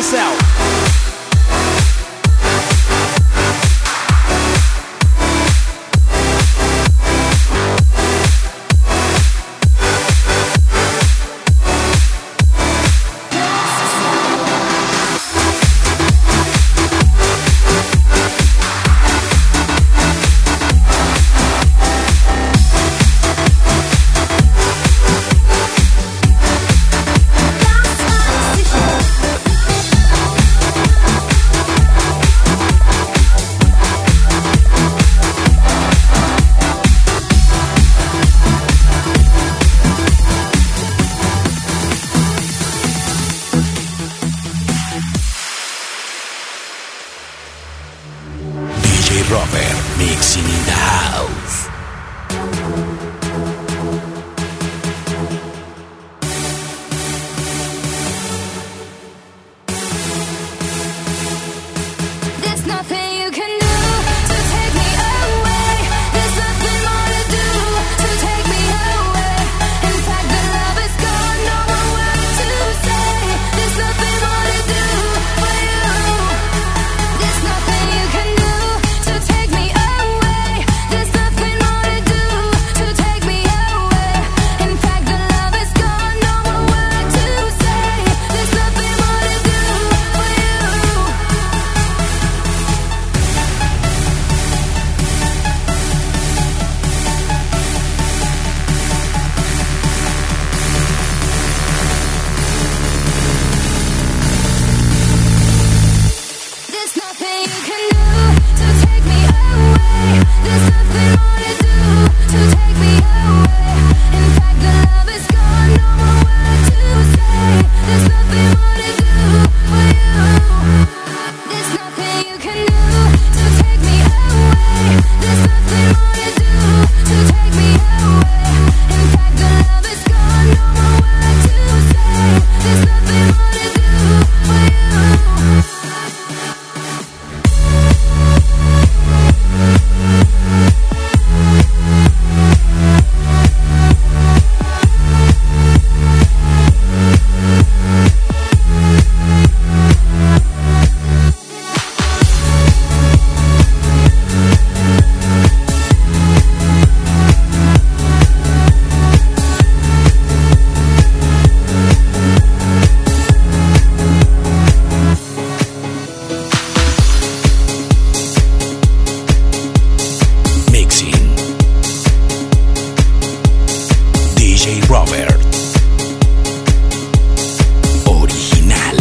this out. Robert mixing in the house. There's nothing you can do to take me away. There's nothing more to do to take me away. In fact, the love is gone, no more words to say. There's nothing more to do for you. There's nothing you can do to take me away. There's nothing more to do to take me away. In fact, the love is gone, no more words to say. There's nothing more to do for you. There's nothing you can do to take me away. There's nothing more to do to take me away. In fact, the love is gone, no more words to say. There's nothing more to do for you. There's nothing you can do to take me away. There's nothing more to do to take me away. In fact, the love is gone, no more words to say. There's nothing more to do for you. Mixing DJ Robert Original.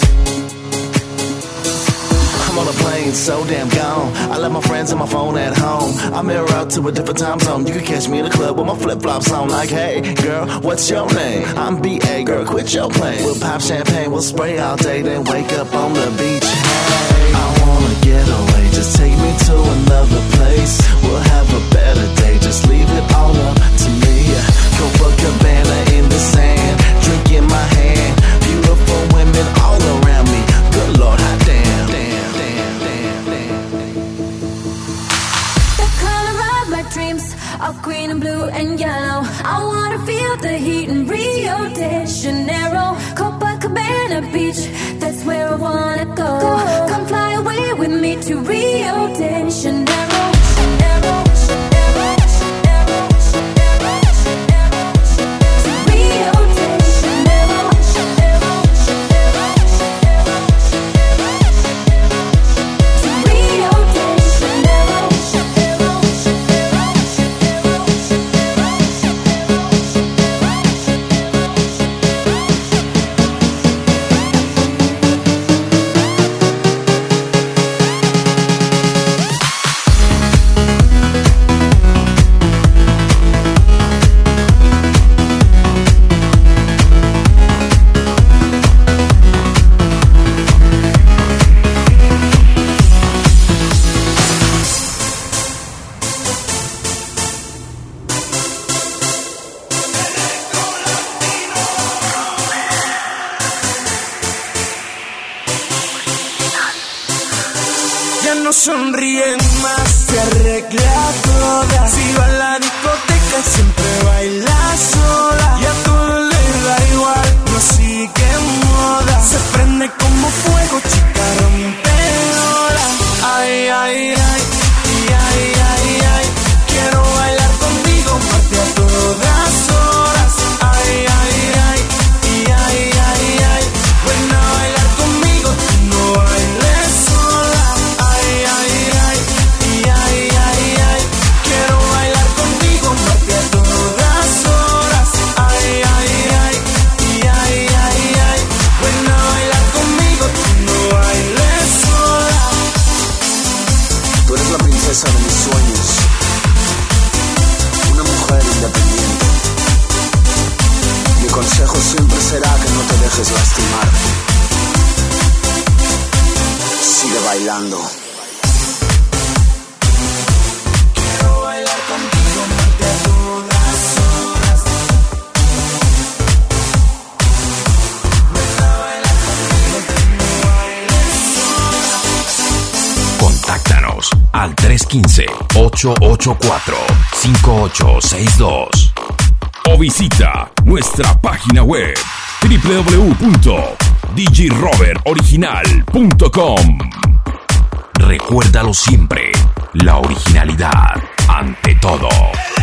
I'm on a plane, so damn gone. I left my friends and my phone at home. I mirror out to a different time zone. You can catch me in the club with my flip-flops on. Like, hey, girl, what's your name? I'm B.A., girl, quit your playing. We'll pop champagne, we'll spray all day, then wake up on the beach. Hey, I wanna get away, just take me to another place. We'll have a better day, just leave it all up to me. Copacabana in the sand, drink in my hand. Beautiful women all around me. Good Lord, hot damn, damn, damn, damn, damn. The color of my dreams are green and blue and yellow. I wanna feel the heat in Rio de Janeiro. Copacabana Beach, that's where I wanna go. Come fly away with me to Rio de Janeiro. Janeiro, Janeiro, Janeiro, Janeiro, Janeiro, to Rio de Janeiro, Janeiro, Janeiro, Janeiro, to Rio de Janeiro, Janeiro, Ya no sonríen más, se arregla toda. Si va a la discoteca siempre baila sola. Y a todo le da igual, no sigue moda. Se prende Prende como fuego, chica rompedora. Ay, ay, ay, ay, ay, ay, ay. Quiero bailar contigo, marte a todas horas. Ay, ay, ay, ay, ay, ay, ay. Ven a bailar conmigo, tú no bailes sola. Ay, ay, ay, ay, ay, ay, ay. Quiero bailar contigo, marte a todas horas. Ay, ay, ay, ay, ay, ay, ay. Ven a bailar conmigo, tú no bailes sola. Tú eres la princesa de mis sueños, una mujer independiente. Mi consejo siempre será que no te dejes lastimar. Sigue bailando. Quiero bailar contigo, marte a todas horas. Ven a bailar conmigo, tú no bailes sola. Contáctanos al 315-884-5862 o visita nuestra página web www.djrobertoriginal.com. Recuérdalo siempre, la originalidad ante todo.